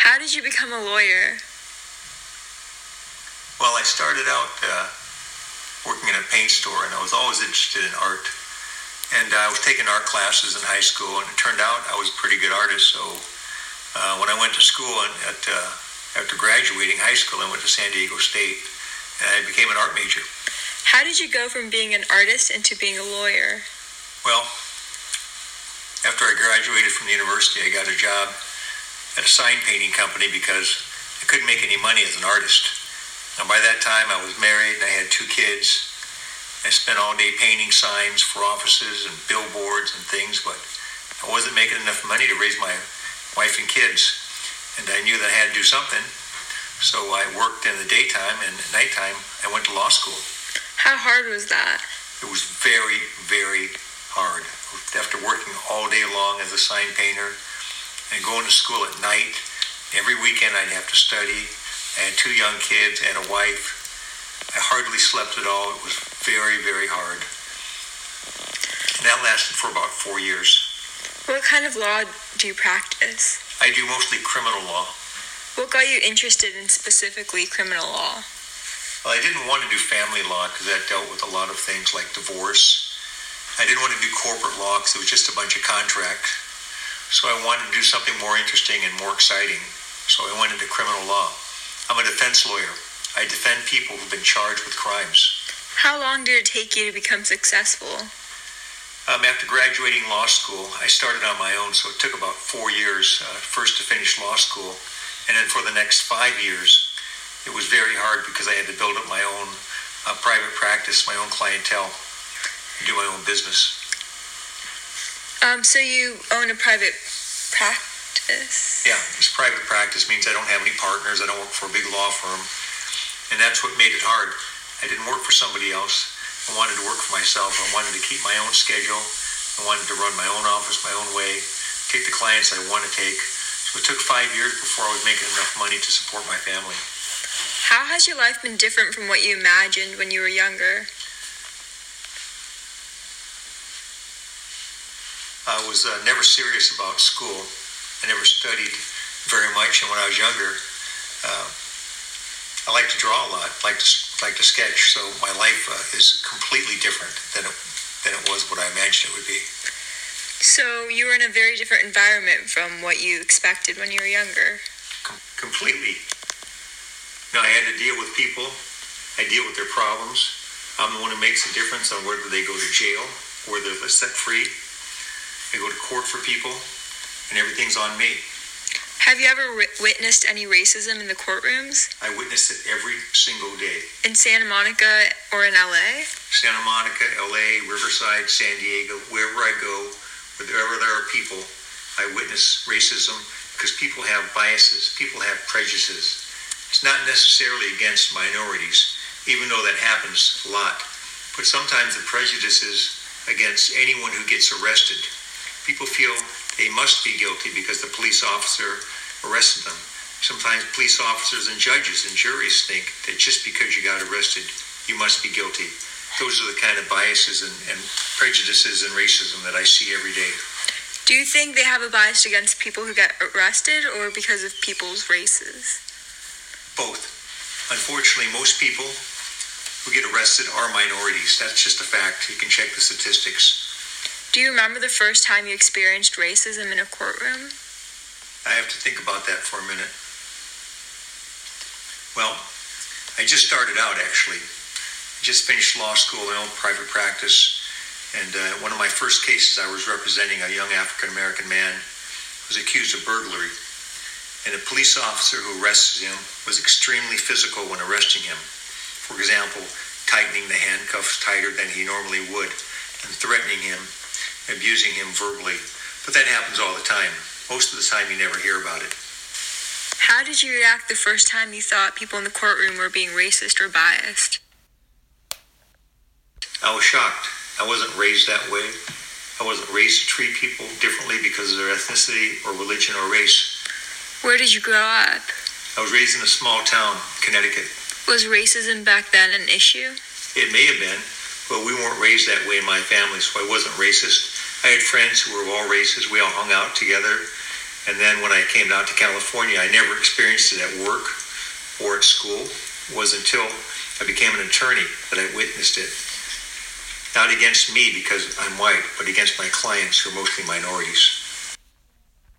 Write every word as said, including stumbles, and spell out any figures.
How did you become a lawyer? Well, I started out uh, working in a paint store, and I was always interested in art. And uh, I was taking art classes in high school, and it turned out I was a pretty good artist. So uh, when I went to school, and at, uh, after graduating high school, I went to San Diego State, and I became an art major. How did you go from being an artist into being a lawyer? Well, after I graduated from the university, I got a job at a sign painting company because I couldn't make any money as an artist. And by that time, I was married and I had two kids. I spent all day painting signs for offices and billboards and things, but I wasn't making enough money to raise my wife and kids. And I knew that I had to do something. So I worked in the daytime, and at nighttime, I went to law school. How hard was that? It was very, very hard. After working all day long as a sign painter and going to school at night, every weekend I'd have to study. I had two young kids and a wife. I hardly slept at all. It was very, very hard. And that lasted for about four years. What kind of law do you practice? I do mostly criminal law. What got you interested in specifically criminal law? Well, I didn't want to do family law because that dealt with a lot of things like divorce. I didn't want to do corporate law because it was just a bunch of contracts. So I wanted to do something more interesting and more exciting. So I went into criminal law. I'm a defense lawyer. I defend people who've been charged with crimes. How long did it take you to become successful? Um, after graduating law school, I started on my own, so it took about four years uh, first to finish law school. And then for the next five years, it was very hard because I had to build up my own uh, private practice, my own clientele, and do my own business. Um, so you own a private practice? Yeah, this private practice means I don't have any partners. I don't work for a big law firm. And that's what made it hard. I didn't work for somebody else. I wanted to work for myself. I wanted to keep my own schedule. I wanted to run my own office my own way, take the clients I want to take. So it took five years before I was making enough money to support my family. How has your life been different from what you imagined when you were younger? I was uh, never serious about school. I never studied very much, and when I was younger, uh, I like to draw a lot, like to like to sketch. So my life uh, is completely different than it than it was what I imagined it would be. So you were in a very different environment from what you expected when you were younger. Com- completely. Now I had to deal with people. I deal with their problems. I'm the one who makes a difference on whether they go to jail or whether they're set free. I go to court for people, and everything's on me. Have you ever ri- witnessed any racism in the courtrooms? I witness it every single day. In Santa Monica or in L A? Santa Monica, L A, Riverside, San Diego, wherever I go, wherever there are people, I witness racism because people have biases, people have prejudices. It's not necessarily against minorities, even though that happens a lot. But sometimes the prejudice is against anyone who gets arrested. People feel they must be guilty because the police officer arrested them. Sometimes police officers and judges and juries think that just because you got arrested, you must be guilty. Those are the kind of biases and, and prejudices and racism that I see every day. Do you think they have a bias against people who get arrested or because of people's races? Both. Unfortunately, most people who get arrested are minorities. That's just a fact. You can check the statistics. Do you remember the first time you experienced racism in a courtroom? I have to think about that for a minute. Well, I just started out, actually. I just finished law school, my own private practice, and uh, one of my first cases, I was representing a young African-American man who was accused of burglary, and the police officer who arrested him was extremely physical when arresting him. For example, tightening the handcuffs tighter than he normally would, and threatening him, abusing him verbally. But that happens all the time. Most of the time you never hear about it. How did you react the first time you thought people in the courtroom were being racist or biased? I was shocked. I wasn't raised that way. I wasn't raised to treat people differently because of their ethnicity or religion or race. Where did you grow up? I was raised in a small town, Connecticut. Was racism back then an issue? It may have been, but we weren't raised that way in my family, so I wasn't racist. I had friends who were of all races. We all hung out together. And then when I came down to California, I never experienced it at work or at school. It wasn't until I became an attorney that I witnessed it. Not against me because I'm white, but against my clients who are mostly minorities.